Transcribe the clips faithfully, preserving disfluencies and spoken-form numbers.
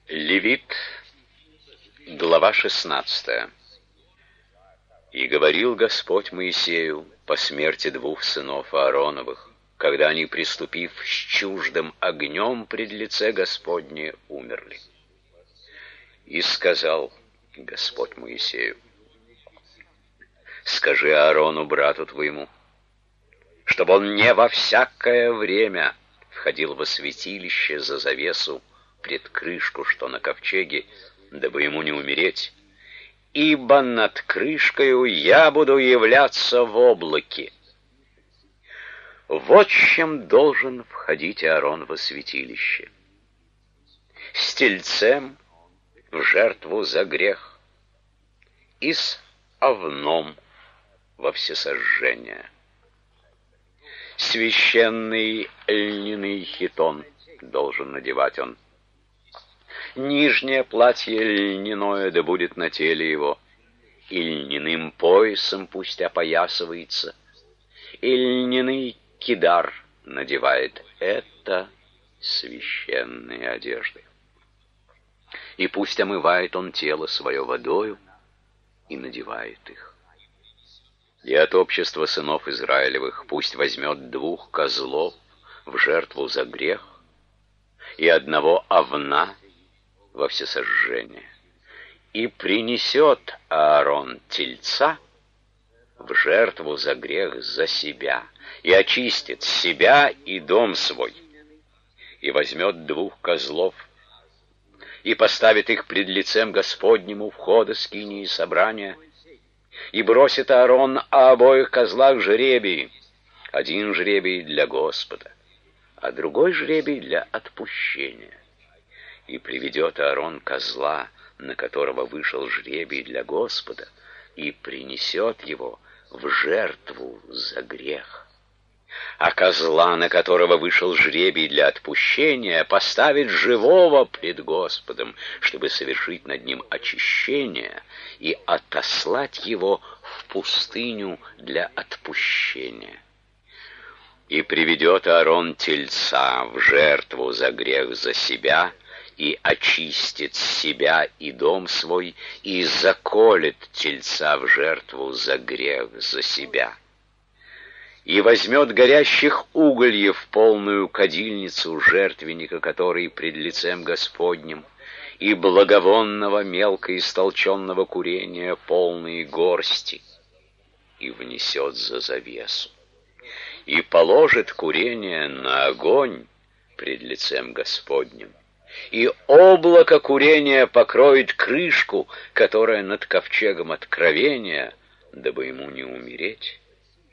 Левит, глава шестнадцатая. «И говорил Господь Моисею по смерти двух сынов Аароновых, когда они, приступив с чуждым огнем пред лице Господне, умерли. И сказал Господь Моисею: скажи Аарону, брату твоему, чтобы он не во всякое время входил во святилище за завесу пред крышку, что на ковчеге, дабы ему не умереть, ибо над крышкою я буду являться в облаке. Вот чем должен входить Аарон во святилище: с тельцем в жертву за грех и с овном во всесожжение. Священный льняный хитон должен надевать он. Нижнее платье льняное да будет на теле его, и льняным поясом пусть опоясывается, и льняный кидар надевает. Это священные одежды. И пусть омывает он тело свое водою и надевает их. И от общества сынов Израилевых пусть возьмет двух козлов в жертву за грех и одного овна во всесожжение. И принесет Аарон тельца в жертву за грех за себя, и очистит себя и дом свой, и возьмет двух козлов, и поставит их пред лицем Господним у входа скинии собрания, и бросит Аарон о обоих козлах жребий, один жребий для Господа, а другой жребий для отпущения. И приведет Аарон козла, на которого вышел жребий для Господа, и принесет его в жертву за грех. А козла, на которого вышел жребий для отпущения, поставит живого пред Господом, чтобы совершить над ним очищение и отослать его в пустыню для отпущения. И приведет Аарон тельца в жертву за грех за себя, и очистит себя и дом свой, и заколет тельца в жертву за грех за себя. И возьмет горящих угольев полную кадильницу жертвенника, который пред лицем Господним, и благовонного мелко истолченного курения полные горсти, и внесет за завесу, и положит курение на огонь пред лицем Господним, и облако курения покроет крышку, которая над ковчегом откровения, дабы ему не умереть.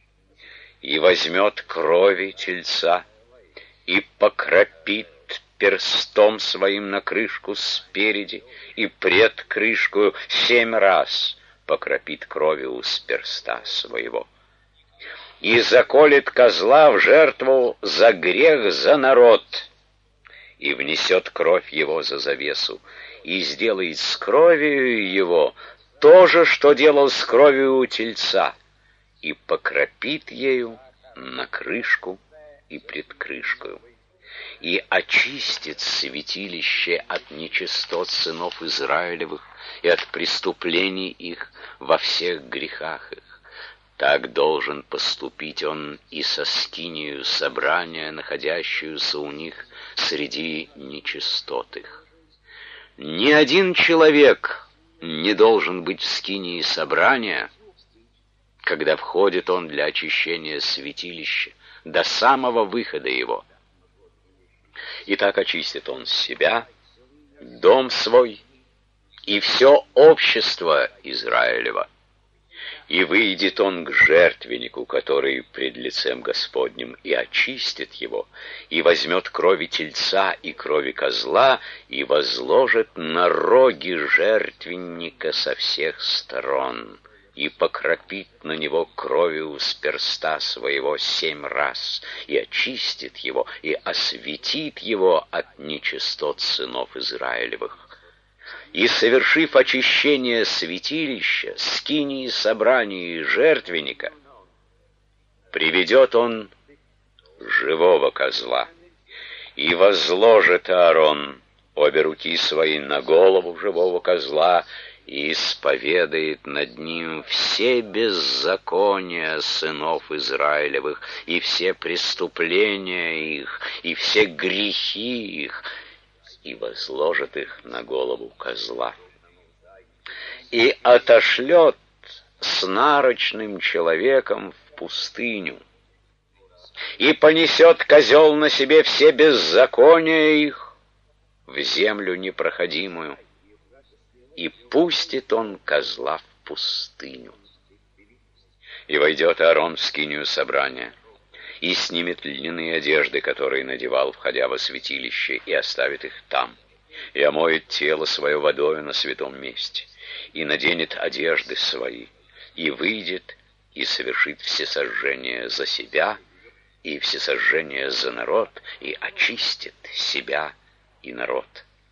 И возьмет крови тельца и покропит перстом своим на крышку спереди, и пред крышкою семь раз покропит кровью с перста своего. И заколет козла в жертву за грех за народ, и внесет кровь его за завесу, и сделает с кровью его то же, что делал с кровью у тельца, и покропит ею на крышку и пред крышкою, и очистит святилище от нечистот сынов Израилевых и от преступлений их во всех грехах их. Так должен поступить он и со скинию собрания, находящуюся у них среди нечистот их. Ни один человек не должен быть в скинии собрания, когда входит он для очищения святилища, до самого выхода его. И так очистит он себя, дом свой и все общество Израилева. И выйдет он к жертвеннику, который пред лицем Господним, и очистит его, и возьмет крови тельца и крови козла, и возложит на роги жертвенника со всех сторон, и покропит на него кровью с перста своего семь раз, и очистит его, и осветит его от нечистот сынов Израилевых. И, совершив очищение святилища, скинии собрания и жертвенника, приведет он живого козла, и возложит Аарон обе руки свои на голову живого козла и исповедает над ним все беззакония сынов Израилевых, и все преступления их, и все грехи их, и возложит их на голову козла. И отошлет с нарочным человеком в пустыню, и понесет козел на себе все беззакония их в землю непроходимую, и пустит он козла в пустыню. И войдет Аарон в скинию собрания, и снимет льняные одежды, которые надевал, входя во святилище, и оставит их там, и омоет тело свое водою на святом месте, и наденет одежды свои, и выйдет, и совершит всесожжение за себя, и всесожжение за народ, и очистит себя и народ.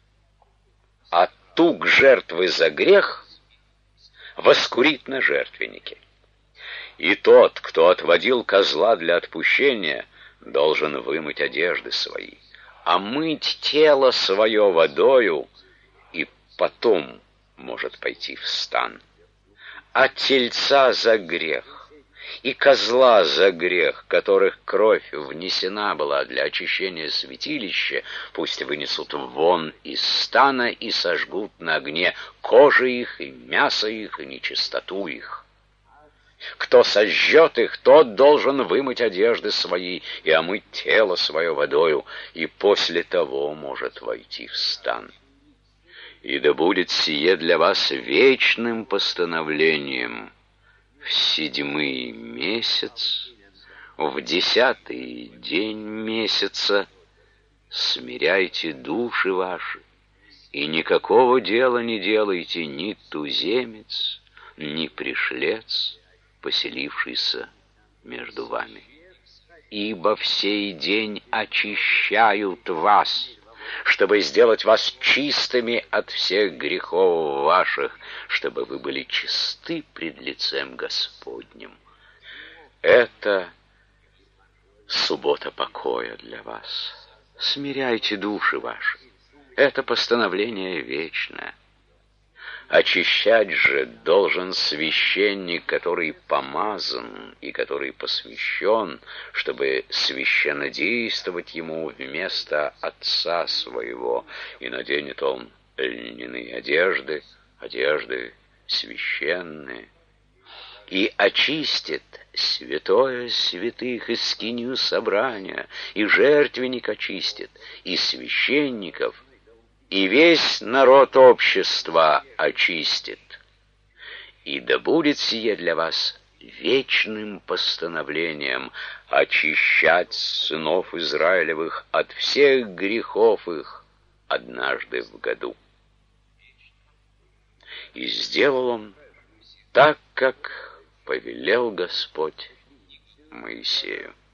А тук жертвы за грех воскурит на жертвеннике. И тот, кто отводил козла для отпущения, должен вымыть одежды свои, а мыть тело свое водою, и потом может пойти в стан. А тельца за грех и козла за грех, которых кровь внесена была для очищения святилища, пусть вынесут вон из стана и сожгут на огне кожи их, и мясо их, и нечистоту их. Кто сожжет их, тот должен вымыть одежды свои и омыть тело свое водою, и после того может войти в стан. И да будет сие для вас вечным постановлением: в седьмый месяц, в десятый день месяца смиряйте души ваши, и никакого дела не делайте ни туземец, ни пришлец, поселившийся между вами. Ибо в сей день очищают вас, чтобы сделать вас чистыми от всех грехов ваших, чтобы вы были чисты пред лицем Господним. Это суббота покоя для вас. Смиряйте души ваши. Это постановление вечное. Очищать же должен священник, который помазан и который посвящен, чтобы священнодействовать ему вместо отца своего, и наденет он льняные одежды, одежды священные, и очистит святое святых и скинию собрания, и жертвенник очистит, и священников, и весь народ общества очистит. И да будет сие для вас вечным постановлением очищать сынов Израилевых от всех грехов их однажды в году. И сделал он так, как повелел Господь Моисею.